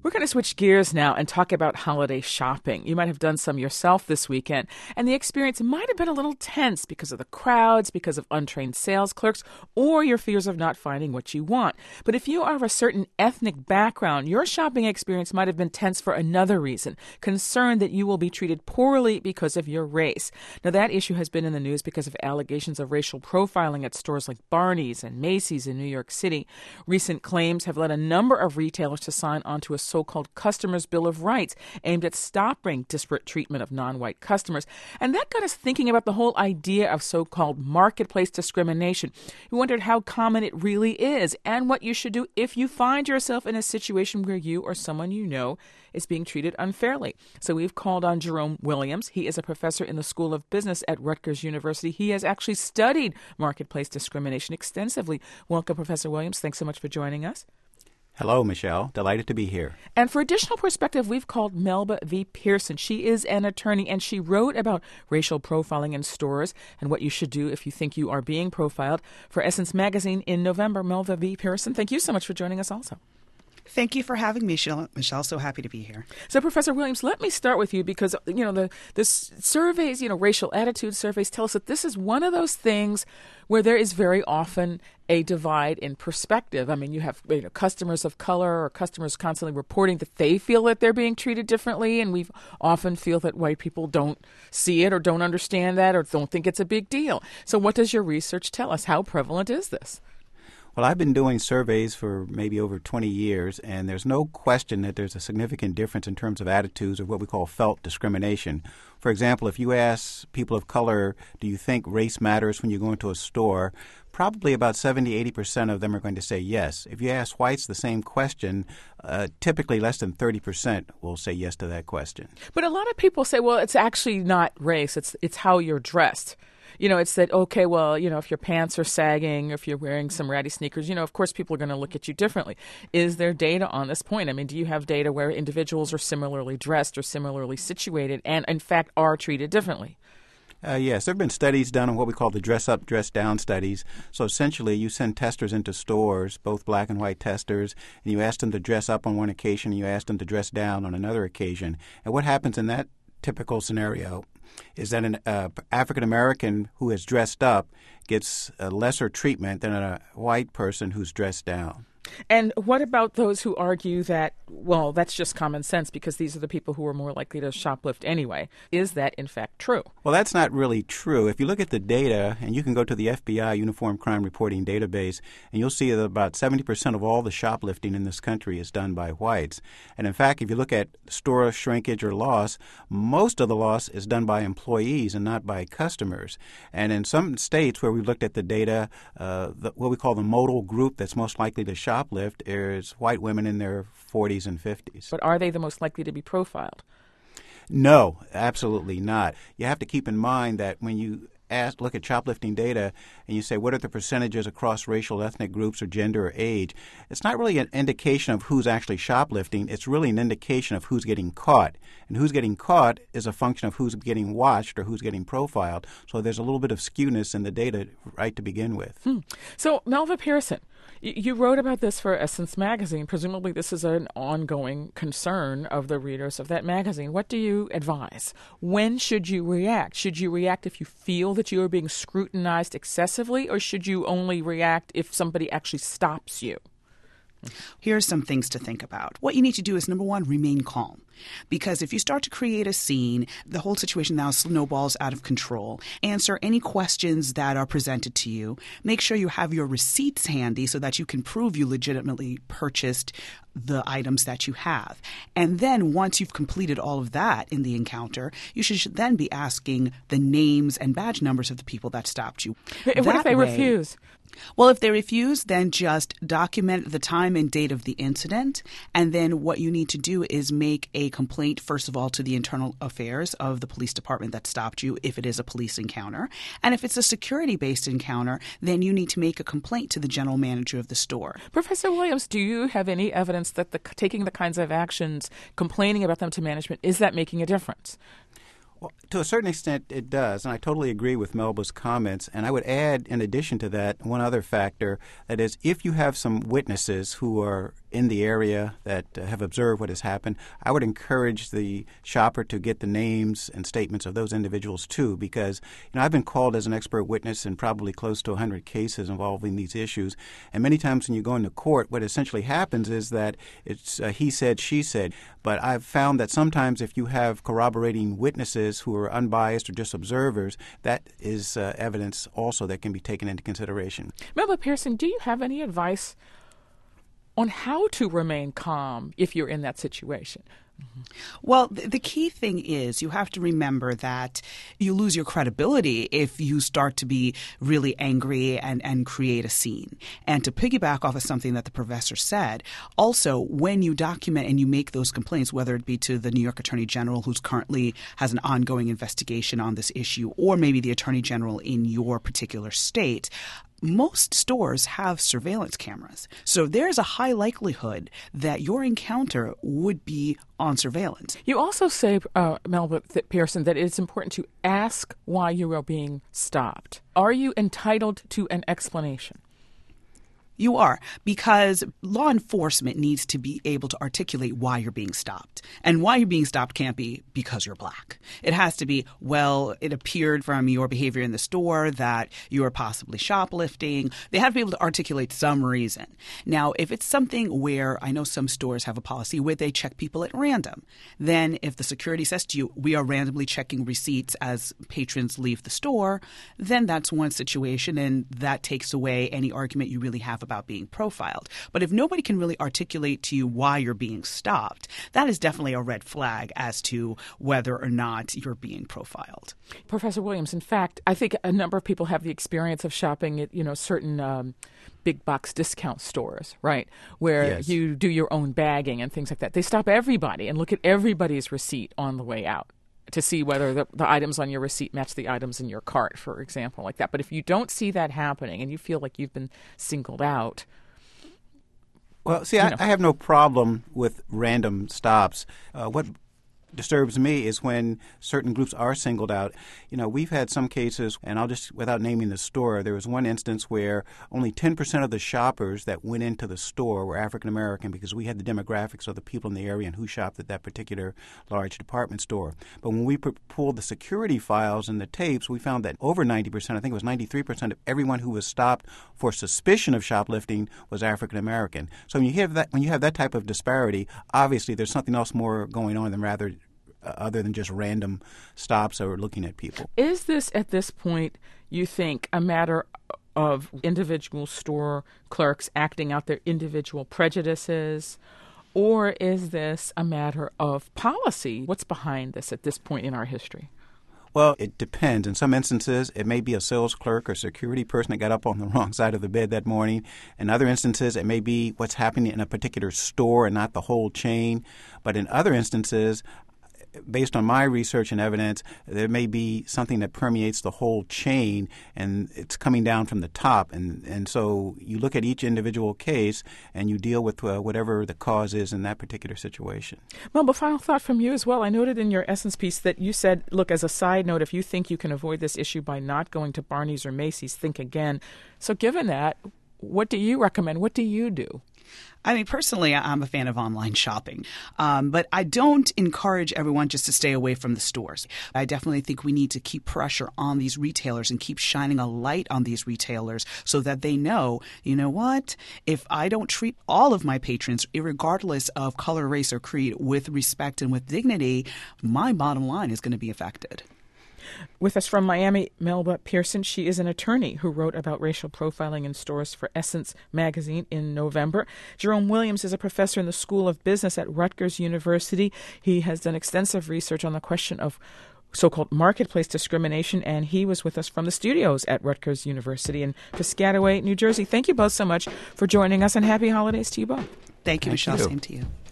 We're going to switch gears now and talk about holiday shopping. You might have done some yourself this weekend, and the experience might have been a little tense because of the crowds, because of untrained sales clerks, or your fears of not finding what you want. But if you are of a certain ethnic background, your shopping experience might have been tense for another reason, concern that you will be treated poorly because of your race. Now, that issue has been in the news because of allegations of racial profiling at stores like Barney's and Macy's in New York City. Recent claims have led a number of retailers to sign onto a so-called Customers' Bill of Rights aimed at stopping disparate treatment of non-white customers. And that got us thinking about the whole idea of so-called marketplace discrimination. We wondered how common it really is and what you should do if you find yourself in a situation where you or someone you know is being treated unfairly. So we've called on Jerome Williams. He is a professor in the School of Business at Rutgers University. He has actually studied marketplace discrimination extensively. Welcome, Professor Williams. Thanks so much for joining us. Hello, Michelle. Delighted to be here. And for additional perspective, we've called Melba V. Pearson. She is an attorney, and she wrote about racial profiling in stores and what you should do if you think you are being profiled for Essence Magazine in November. Melba V. Pearson, thank you so much for joining us also. Thank you for having me, Michelle. So happy to be here. So, Professor Williams, let me start with you because, the surveys, racial attitude surveys tell us that this is one of those things where there is very often a divide in perspective. I mean, you have customers of color or customers constantly reporting that they feel that they're being treated differently, and we often feel that white people don't see it or don't understand that or don't think it's a big deal. So what does your research tell us? How prevalent is this? Well, I've been doing surveys for maybe over 20 years, and there's no question that there's a significant difference in terms of attitudes of what we call felt discrimination. For example, if you ask people of color, do you think race matters when you go into a store, probably about 70-80% of them are going to say yes. If you ask whites the same question, typically less than 30% will say yes to that question. But a lot of people say, well, it's actually not race, it's how you're dressed. It's that, okay, well, if your pants are sagging, if you're wearing some ratty sneakers, of course people are going to look at you differently. Is there data on this point? I mean, do you have data where individuals are similarly dressed or similarly situated and, in fact, are treated differently? Yes, there have been studies done on what we call the dress-up, dress-down studies. So essentially, you send testers into stores, both black and white testers, and you ask them to dress up on one occasion, and you ask them to dress down on another occasion. And what happens in that typical scenario is that an African-American who is dressed up gets a lesser treatment than a white person who's dressed down. And what about those who argue that, well, that's just common sense because these are the people who are more likely to shoplift anyway? Is that, in fact, true? Well, that's not really true. If you look at the data, and you can go to the FBI Uniform Crime Reporting Database, and you'll see that about 70% of all the shoplifting in this country is done by whites. And in fact, if you look at store shrinkage or loss, most of the loss is done by employees and not by customers. And in some states where we've looked at the data, what we call the modal group that's most likely to shoplift is white women in their 40s and 50s. But are they the most likely to be profiled? No, absolutely not. You have to keep in mind that when you look at shoplifting data and you say what are the percentages across racial, ethnic groups or gender or age, it's not really an indication of who's actually shoplifting. It's really an indication of who's getting caught. And who's getting caught is a function of who's getting watched or who's getting profiled. So there's a little bit of skewness in the data right to begin with. So, Melba Pearson, you wrote about this for Essence Magazine. Presumably this is an ongoing concern of the readers of that magazine. What do you advise? When should you react? Should you react if you feel that you are being scrutinized excessively, or should you only react if somebody actually stops you? Here's some things to think about. What you need to do is, number one, remain calm. Because if you start to create a scene, the whole situation now snowballs out of control. Answer any questions that are presented to you. Make sure you have your receipts handy so that you can prove you legitimately purchased the items that you have. And then once you've completed all of that in the encounter, you should then be asking the names and badge numbers of the people that stopped you. What if they refuse? Well, if they refuse, then just document the time and date of the incident. And then what you need to do is make a complaint, first of all, to the internal affairs of the police department that stopped you if it is a police encounter. And if it's a security-based encounter, then you need to make a complaint to the general manager of the store. Professor Williams, do you have any evidence that taking the kinds of actions, complaining about them to management, is that making a difference? Well, To a certain extent, it does, and I totally agree with Melba's comments. And I would add, in addition to that, one other factor, that is, if you have some witnesses who are in the area that have observed what has happened, I would encourage the shopper to get the names and statements of those individuals, too, because I've been called as an expert witness in probably close to 100 cases involving these issues. And many times when you go into court, what essentially happens is that it's he said, she said. But I've found that sometimes if you have corroborating witnesses who are unbiased or just observers, that is evidence also that can be taken into consideration. Melba Pearson, do you have any advice on how to remain calm if you're in that situation? Well, the key thing is you have to remember that you lose your credibility if you start to be really angry and create a scene. And to piggyback off of something that the professor said, also when you document and you make those complaints, whether it be to the New York Attorney General, who's currently has an ongoing investigation on this issue, or maybe the Attorney General in your particular state, most stores have surveillance cameras. So there's a high likelihood that your encounter would be on surveillance. You also say, Melba Pearson, that it's important to ask why you are being stopped. Are you entitled to an explanation? You are, because law enforcement needs to be able to articulate why you're being stopped. And why you're being stopped can't be because you're black. It has to be, well, it appeared from your behavior in the store that you are possibly shoplifting. They have to be able to articulate some reason. Now, if it's something where I know some stores have a policy where they check people at random, then if the security says to you, we are randomly checking receipts as patrons leave the store, then that's one situation, and that takes away any argument you really have about being profiled. But if nobody can really articulate to you why you're being stopped, that is definitely a red flag as to whether or not you're being profiled. Professor Williams, in fact, I think a number of people have the experience of shopping at, certain big box discount stores, right, where Yes. you do your own bagging and things like that. They stop everybody and look at everybody's receipt on the way out to see whether the items on your receipt match the items in your cart, for example, like that. But if you don't see that happening and you feel like you've been singled out. Well, see, I have no problem with random stops. What disturbs me is when certain groups are singled out. We've had some cases, and I'll just, without naming the store, there was one instance where only 10% of the shoppers that went into the store were African American, because we had the demographics of the people in the area and who shopped at that particular large department store. But when we pulled the security files and the tapes, we found that over 90%, I think it was 93% of everyone who was stopped for suspicion of shoplifting was African American. So when you have that type of disparity, obviously there's something else more going on than other than just random stops or looking at people. Is this, at this point, you think, a matter of individual store clerks acting out their individual prejudices, or is this a matter of policy? What's behind this at this point in our history? Well, it depends. In some instances, it may be a sales clerk or security person that got up on the wrong side of the bed that morning. In other instances, it may be what's happening in a particular store and not the whole chain. But in other instances, based on my research and evidence, there may be something that permeates the whole chain, and it's coming down from the top. And so you look at each individual case, and you deal with whatever the cause is in that particular situation. Well, but final thought from you as well. I noted in your Essence piece that you said, look, as a side note, if you think you can avoid this issue by not going to Barney's or Macy's, think again. So given that, what do you recommend? What do you do? I mean, personally, I'm a fan of online shopping, but I don't encourage everyone just to stay away from the stores. I definitely think we need to keep pressure on these retailers and keep shining a light on these retailers so that they know, you know what, if I don't treat all of my patrons, regardless of color, race, or creed, with respect and with dignity, my bottom line is going to be affected. With us from Miami, Melba Pearson. She is an attorney who wrote about racial profiling in stores for Essence magazine in November. Jerome Williams is a professor in the School of Business at Rutgers University. He has done extensive research on the question of so-called marketplace discrimination, and he was with us from the studios at Rutgers University in Piscataway, New Jersey. Thank you both so much for joining us, and happy holidays to you both. Thank you, Michelle. Same to you.